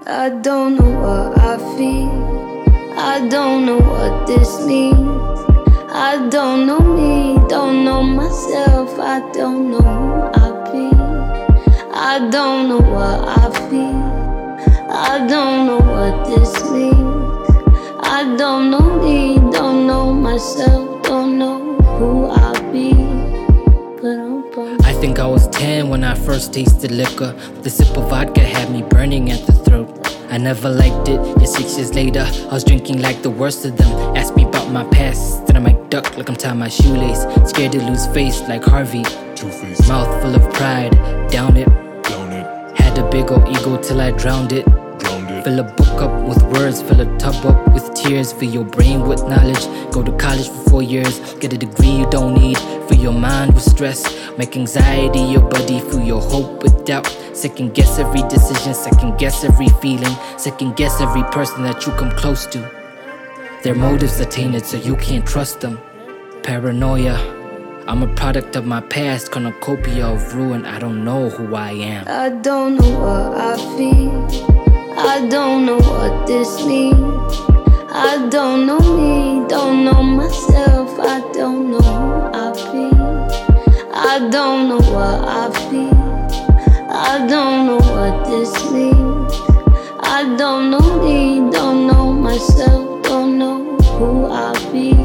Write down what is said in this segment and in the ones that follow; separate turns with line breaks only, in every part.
I don't know what I feel. I don't know what this means. I don't know me, don't know myself. I don't know who I be. I don't know what I feel. I don't know what this means. I don't know me, don't know myself. Don't know who I be.
I think I was 10 when I first tasted liquor. The sip of vodka had me burning at the throat. I never liked it, yet 6 years later I was drinking like the worst of them. Asked me about my past, then I might duck like I'm tying my shoelace. Scared to lose face like Harvey.
Two-Face.
Mouth full of pride, down it. Had a big ol' ego till I drowned it. Fill a book up with words, fill a tub up with tears. Fill your brain with knowledge, go to college for 4 years. Get a degree you don't need, fill your mind with stress. Make anxiety your buddy, fill your hope with doubt. Second guess every decision, second guess every feeling. Second guess every person that you come close to. Their motives are tainted so you can't trust them. Paranoia, I'm a product of my past, cornucopia of ruin. I don't know who I am.
I don't know what I feel. I don't know what this means. I don't know me, don't know myself. I don't know who I be. I don't know what I feel. I don't know what this means. I don't know me, don't know myself. Don't know who I be.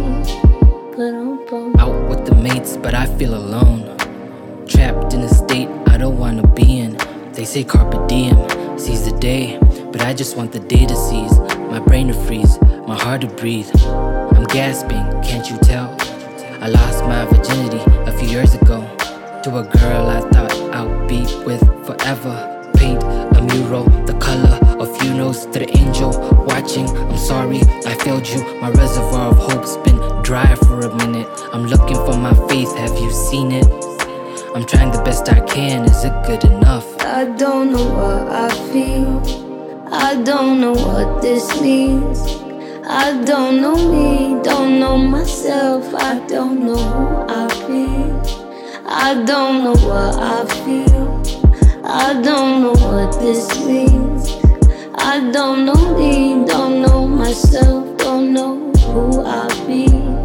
Out with the mates, but I feel alone. Trapped in a state I don't wanna be in. They say carpe diem, seize the day, but I just want the day to seize. My brain to freeze, my heart to breathe. I'm gasping, can't you tell? I lost my virginity a few years ago to a girl I thought I'd be with forever. Paint a mural, the color of funerals to the angel watching. I'm sorry, I failed you. My reservoir of hope's been dry for a minute. I'm looking for my faith, have you seen it? I'm trying the best I can, is it good enough?
I don't know what I feel. I don't know what this means. I don't know me, don't know myself. I don't know who I be. I don't know what I feel. I don't know what this means. I don't know me, don't know myself. Don't know who I be.